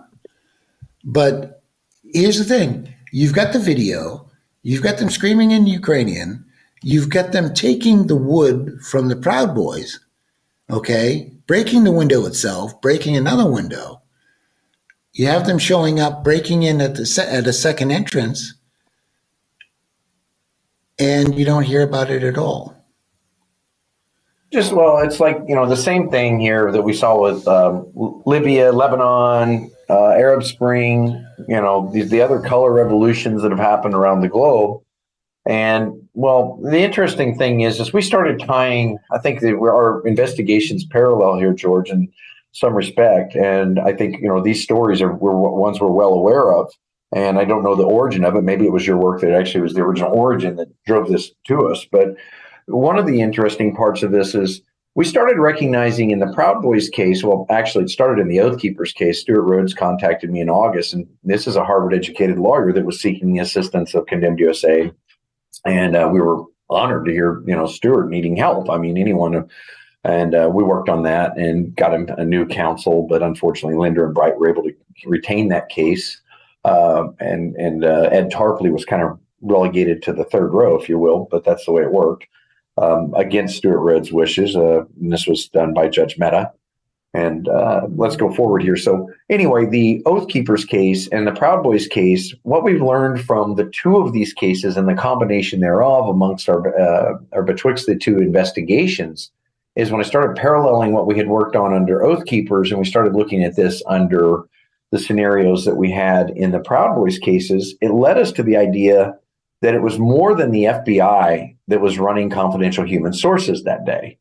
But here's the thing. You've got the video. You've got them screaming in Ukrainian. You've got them taking the wood from the Proud Boys, okay, breaking the window itself, breaking another window. You have them showing up, breaking in at the se- at a second entrance, and you don't hear about it at all. Just, well, it's like, you know, the same thing here that we saw with um, Libya, Lebanon, uh, Arab Spring, you know, the, the other color revolutions that have happened around the globe. And, well, the interesting thing is, is we started tying, I think that our investigations parallel here, George, in some respect. And I think, you know, these stories are were ones we're well aware of. And I don't know the origin of it. Maybe it was your work that actually was the original origin that drove this to us. But one of the interesting parts of this is we started recognizing in the Proud Boys case, well, actually it started in the Oath Keepers case. Stuart Rhodes contacted me in August, and this is a Harvard-educated lawyer that was seeking the assistance of Condemned U S A. And uh, we were honored to hear, you know, Stuart needing help. I mean, anyone. And uh, we worked on that and got him a new counsel. But unfortunately, Linder and Bright were able to retain that case. Uh, and and uh, Ed Tarpley was kind of relegated to the third row, if you will. But that's the way it worked, um, against Stuart Rhodes' wishes. Uh, and this was done by Judge Mehta. And uh, let's go forward here. So anyway, the Oath Keepers case and the Proud Boys case, what we've learned from the two of these cases and the combination thereof amongst our, uh, or betwixt the two investigations is when I started paralleling what we had worked on under Oath Keepers and we started looking at this under the scenarios that we had in the Proud Boys cases, it led us to the idea that it was more than the F B I that was running confidential human sources that day.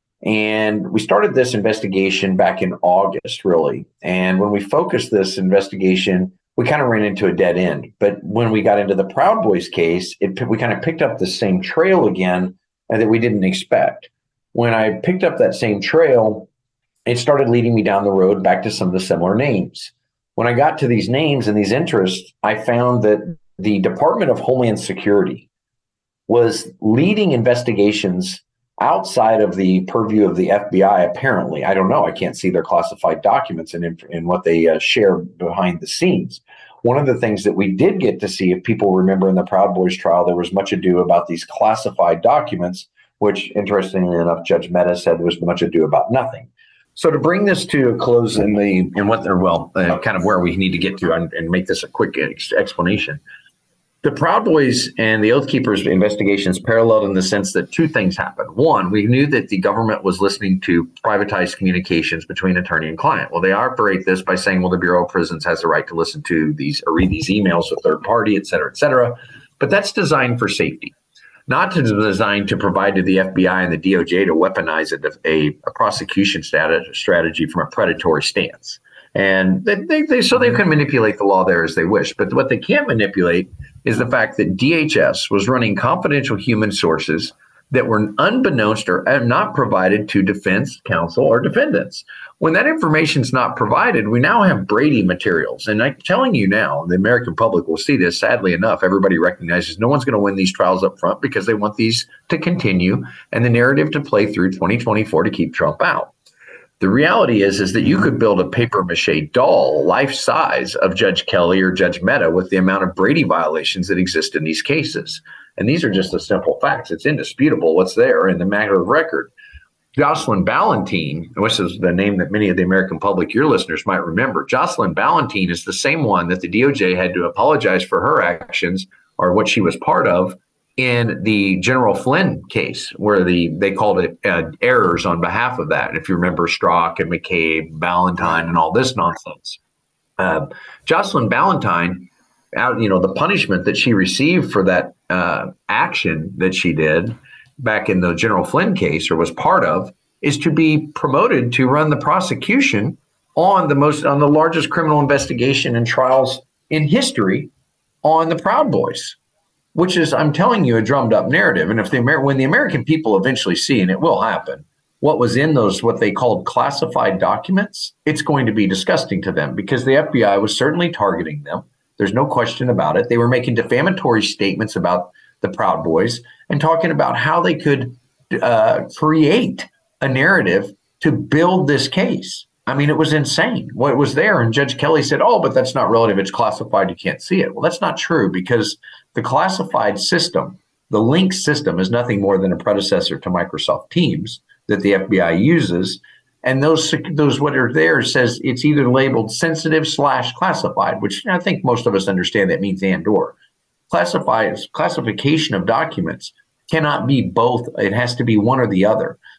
And we started this investigation back in August, really. And when we focused this investigation, we kind of ran into a dead end. But when we got into the Proud Boys case, it, we kind of picked up the same trail again that we didn't expect. When I picked up that same trail, it started leading me down the road back to some of the similar names. When I got to these names and these interests, I found that the Department of Homeland Security was leading investigations outside of the purview of the F B I, apparently. I don't know. I can't see their classified documents and in, in what they uh, share behind the scenes. One of the things that we did get to see, if people remember in the Proud Boys trial, there was much ado about these classified documents, which, interestingly enough, Judge Mehta said there was much ado about nothing. So to bring this to a close in the in what they're well, uh, kind of where we need to get to and, and make this a quick ex- explanation. The Proud Boys and the Oath Keepers investigations paralleled in the sense that two things happened. One, we knew that the government was listening to privatized communications between attorney and client. Well, they operate this by saying, well, the Bureau of Prisons has the right to listen to these or read these emails of third party, et cetera, et cetera. But that's designed for safety, not to designed to provide to the F B I and the D O J to weaponize a, a, a prosecution status, strategy from a predatory stance. And they, they, they so they can manipulate the law there as they wish. But what they can't manipulate is the fact that D H S was running confidential human sources that were unbeknownst or not provided to defense counsel or defendants. When that information is not provided, we now have Brady materials. And I'm telling you now, the American public will see this. Sadly enough, everybody recognizes no one's going to win these trials up front because they want these to continue and the narrative to play through twenty twenty-four to keep Trump out. The reality is, is that you could build a paper mache doll life size of Judge Kelly or Judge Mehta with the amount of Brady violations that exist in these cases. And these are just the simple facts. It's indisputable what's there in the matter of record. Jocelyn Ballantine, which is the name that many of the American public, your listeners might remember. Jocelyn Ballantine is the same one that the D O J had to apologize for her actions or what she was part of in the General Flynn case, where the they called it uh, errors on behalf of that. If you remember Strzok and McCabe, Ballantine, and all this nonsense. Uh, Jocelyn Ballantine, out, you know, the punishment that she received for that uh, action that she did back in the General Flynn case, or was part of, is to be promoted to run the prosecution on the most on the largest criminal investigation and trials in history on the Proud Boys, which is, I'm telling you, a drummed up narrative. And if the Amer- when the American people eventually see, and it will happen, what was in those, what they called classified documents, it's going to be disgusting to them because the F B I was certainly targeting them. There's no question about it. They were making defamatory statements about the Proud Boys and talking about how they could uh, create a narrative to build this case. I mean, it was insane what was there. And Judge Kelly said, oh, but that's not relative. It's classified. You can't see it. Well, that's not true because the classified system, the link system, is nothing more than a predecessor to Microsoft Teams that the F B I uses. And those, those what are there says it's either labeled sensitive slash classified, which I think most of us understand that means and or. Classified, classification of documents cannot be both. It has to be one or the other.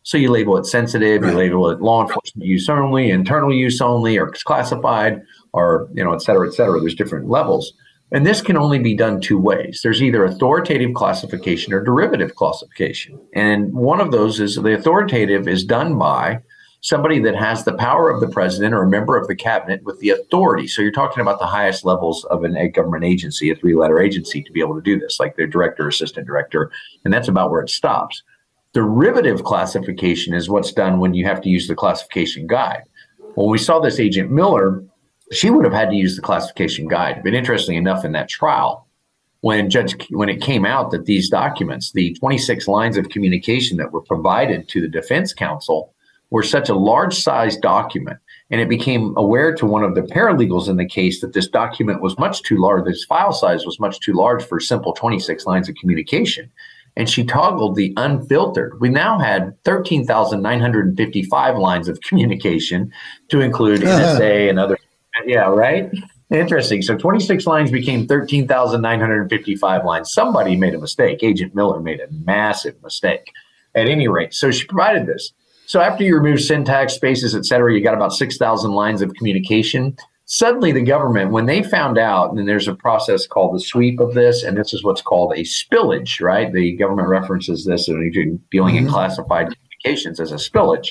So you label it sensitive, right. You label it law enforcement use only, internal use only, or classified, or, you know, et cetera, et cetera. There's different levels. And this can only be done two ways. There's either authoritative classification or derivative classification. And one of those is the authoritative is done by somebody that has the power of the president or a member of the cabinet with the authority. So you're talking about the highest levels of an, a government agency, a three-letter agency, to be able to do this, like their director, assistant director, and that's about where it stops. Derivative classification is what's done when you have to use the classification guide. When we saw this Agent Miller, she would have had to use the classification guide. But interestingly enough, in that trial, when Judge when it came out that these documents, the twenty-six lines of communication that were provided to the defense counsel, were such a large-sized document, and it became aware to one of the paralegals in the case that this document was much too large, this file size was much too large for simple twenty-six lines of communication. And she toggled the unfiltered. We now had thirteen thousand nine hundred fifty-five lines of communication to include N S A and other. Yeah, right? Interesting. So twenty-six lines became thirteen thousand nine hundred fifty-five lines. Somebody made a mistake. Agent Miller made a massive mistake. At any rate, so she provided this. So after you remove syntax, spaces, et cetera, you got about six thousand lines of communication. Suddenly the government, when they found out, and there's a process called the sweep of this, and this is what's called a spillage, right? The government references this when you're dealing mm-hmm. in classified communications as a spillage.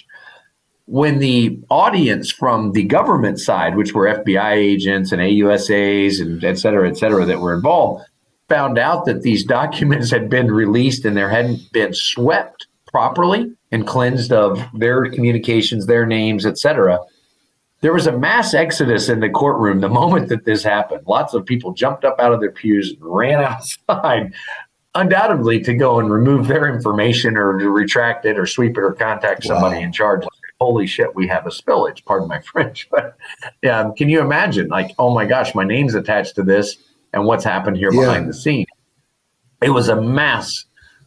When the audience from the government side, which were F B I agents and A U S As and et cetera, et cetera, that were involved, found out that these documents had been released and there hadn't been swept properly and cleansed of their communications, their names, et cetera, there was a mass exodus in the courtroom the moment that this happened. Lots of people jumped up out of their pews and ran outside, undoubtedly to go and remove their information or to retract it or sweep it or contact somebody wow. in charge. Like, holy shit, we have a spillage, pardon my French. But yeah, can you imagine, like, oh my gosh, my name's attached to this and what's happened here yeah. behind the scene? It was a mass,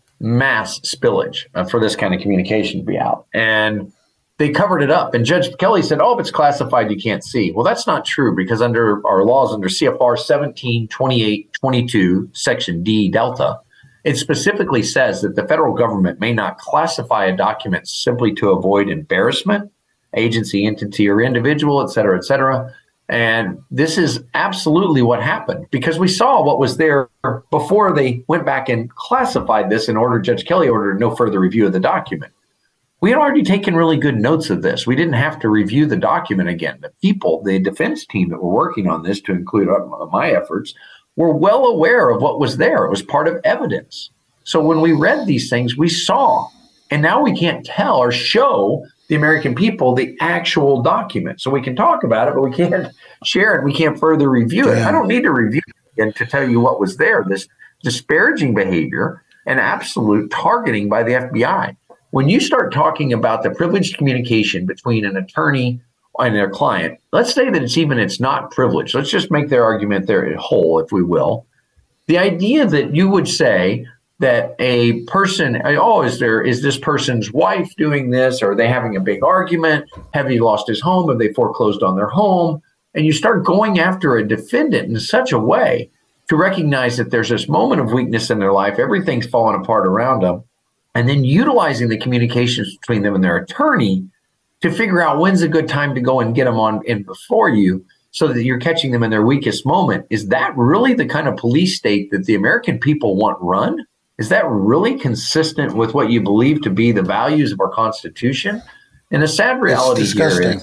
mass spillage uh, for this kind of communication to be out. And they covered it up. And Judge Kelly said, oh, if it's classified, you can't see. Well, that's not true, because under our laws, under C F R seventeen twenty-eight twenty-two, Section D, Delta, it specifically says that the federal government may not classify a document simply to avoid embarrassment, agency, entity, or individual, et cetera, et cetera. And this is absolutely what happened, because we saw what was there before they went back and classified this and ordered, Judge Kelly ordered no further review of the document. We had already taken really good notes of this. We didn't have to review the document again. The people, the defense team that were working on this, to include my efforts, were well aware of what was there. It was part of evidence. So when we read these things, we saw, and now we can't tell or show the American people the actual document. So we can talk about it, but we can't share it. We can't further review it. I don't need to review it again to tell you what was there. This disparaging behavior and absolute targeting by the F B I. When you start talking about the privileged communication between an attorney and their client, let's say that it's even, it's not privileged. Let's just make their argument there whole, if we will. The idea that you would say that a person, oh, is there, is this person's wife doing this? Or are they having a big argument? Have he lost his home? Have they foreclosed on their home? And you start going after a defendant in such a way to recognize that there's this moment of weakness in their life. Everything's falling apart around them. And then utilizing the communications between them and their attorney to figure out when's a good time to go and get them on in before you, so that you're catching them in their weakest moment. Is that really the kind of police state that the American people want run? Is that really consistent with what you believe to be the values of our Constitution? And the sad reality here is,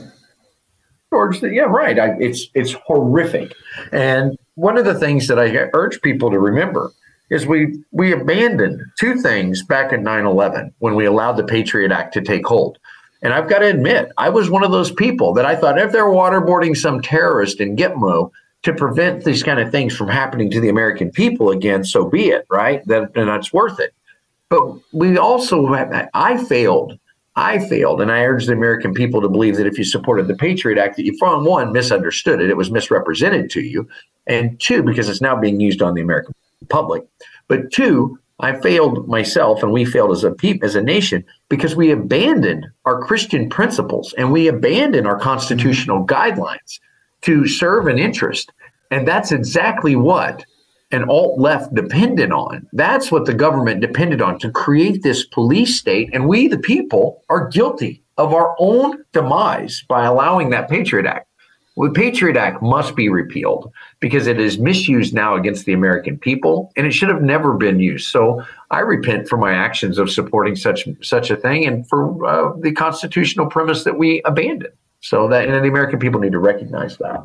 George, yeah, right. I, it's it's horrific. And one of the things that I urge people to remember is we we abandoned two things back in nine eleven when we allowed the Patriot Act to take hold. And I've got to admit, I was one of those people that I thought if they're waterboarding some terrorist in Gitmo to prevent these kind of things from happening to the American people again, so be it, right? That, and that's worth it. But we also, I failed. I failed, and I urge the American people to believe that if you supported the Patriot Act, that you, from one, misunderstood it. It was misrepresented to you. And two, because it's now being used on the American public. But two, I failed myself, and we failed as a pe- as a nation, because we abandoned our Christian principles and we abandoned our constitutional guidelines to serve an interest. And that's exactly what and alt-left depended on. That's what the government depended on to create this police state. And we, the people, are guilty of our own demise by allowing that Patriot Act. Well, the Patriot Act must be repealed because it is misused now against the American people, and it should have never been used. So I repent for my actions of supporting such such a thing, and for uh, the constitutional premise that we abandoned. So that, and the American people need to recognize that.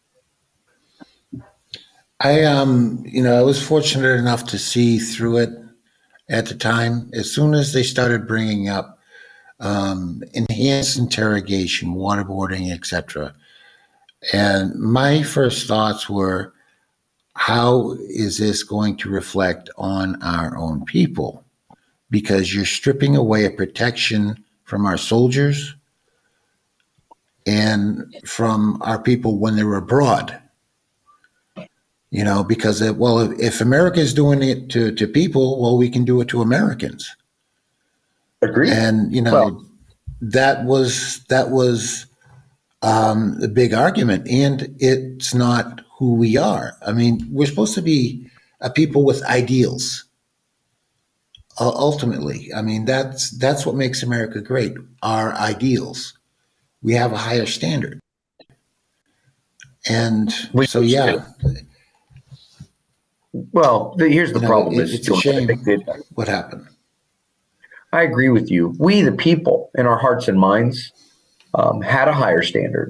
I, um, you know, I was fortunate enough to see through it at the time. As soon as they started bringing up um, enhanced interrogation, waterboarding, et cetera. And my first thoughts were, how is this going to reflect on our own people? Because you're stripping away a protection from our soldiers and from our people when they're abroad. You know, because, it, well, if, if America is doing it to, to people, well, we can do it to Americans. Agreed. And, you know, well, that was, that was, Um, the big argument, and it's not who we are. I mean, we're supposed to be a people with ideals. Uh, ultimately, I mean, that's that's what makes America great. Our ideals. We have a higher standard, and we so yeah. Well, the, here's the you know, problem: it, is it's a shame that, what happened. I agree with you. We, the people, in our hearts and minds, Um, had a higher standard.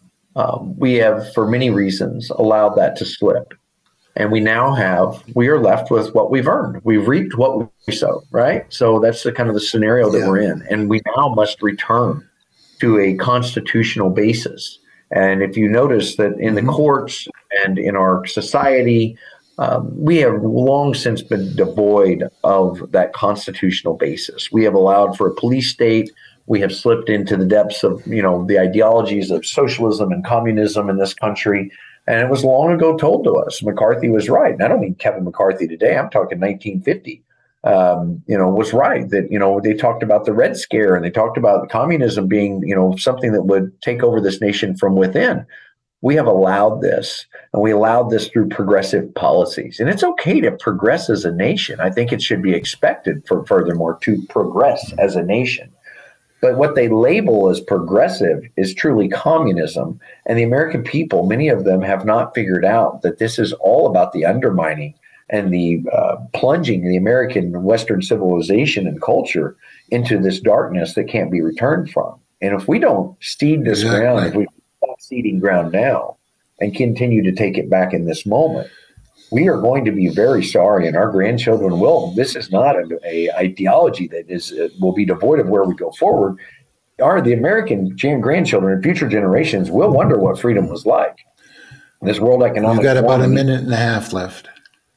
Um, we have, for many reasons, allowed that to slip. And we now have, we are left with what we've earned. We've reaped what we sowed, right? So that's the kind of the scenario that yeah. we're in. And we now must return to a constitutional basis. And if you notice that in mm-hmm. the courts and in our society, um, we have long since been devoid of that constitutional basis. We have allowed for a police state. We have slipped into the depths of, you know, the ideologies of socialism and communism in this country. And it was long ago told to us. McCarthy was right. And I don't mean Kevin McCarthy today. I'm talking nineteen fifty, um, you know, was right that, you know, they talked about the Red Scare and they talked about communism being, you know, something that would take over this nation from within. We have allowed this, and we allowed this through progressive policies. And it's okay to progress as a nation. I think it should be expected for furthermore to progress as a nation. But what they label as progressive is truly communism. And the American people, many of them have not figured out that this is all about the undermining and the uh, plunging the American Western civilization and culture into this darkness that can't be returned from. And if we don't seed this exactly. ground, if we stop seeding ground now and continue to take it back in this moment, we are going to be very sorry, and our grandchildren will. This is not a, a ideology that is uh, will be devoid of where we go forward. Our the American grandchildren and future generations will wonder what freedom was like. This World Economic. We've got about a minute and a half left.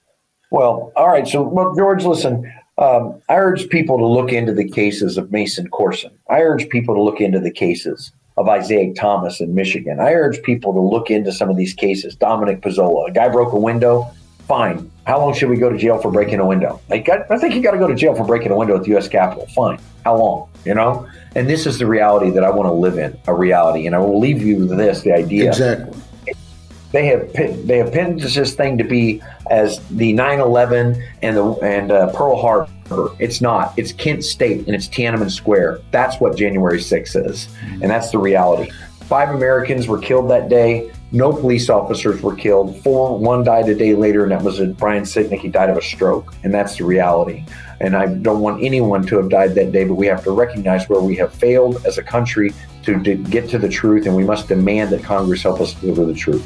Well, all right. So, well, George, listen. Um, I urge people to look into the cases of Mason Corson. I urge people to look into the cases of Isaiah Thomas in Michigan. I urge people to look into some of these cases. Dominic Pizzola, a guy broke a window. Fine. How long should we go to jail for breaking a window? Like, I think you got to go to jail for breaking a window at the U S Capitol. Fine. How long? You know? And this is the reality that I want to live in, a reality. And I will leave you with this, the idea. Exactly. They have they have pinned this thing to be as the nine eleven and the and uh, Pearl Harbor. It's not. It's Kent State and it's Tiananmen Square. That's what January sixth is. And that's the reality. Five Americans were killed that day. No police officers were killed. Four, one died a day later, and that was Brian Sicknick. He died of a stroke, and that's the reality. And I don't want anyone to have died that day, but we have to recognize where we have failed as a country to, to get to the truth, and we must demand that Congress help us deliver the truth.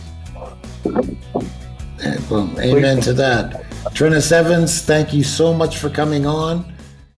Well, amen to that. Trennis Evans, thank you so much for coming on.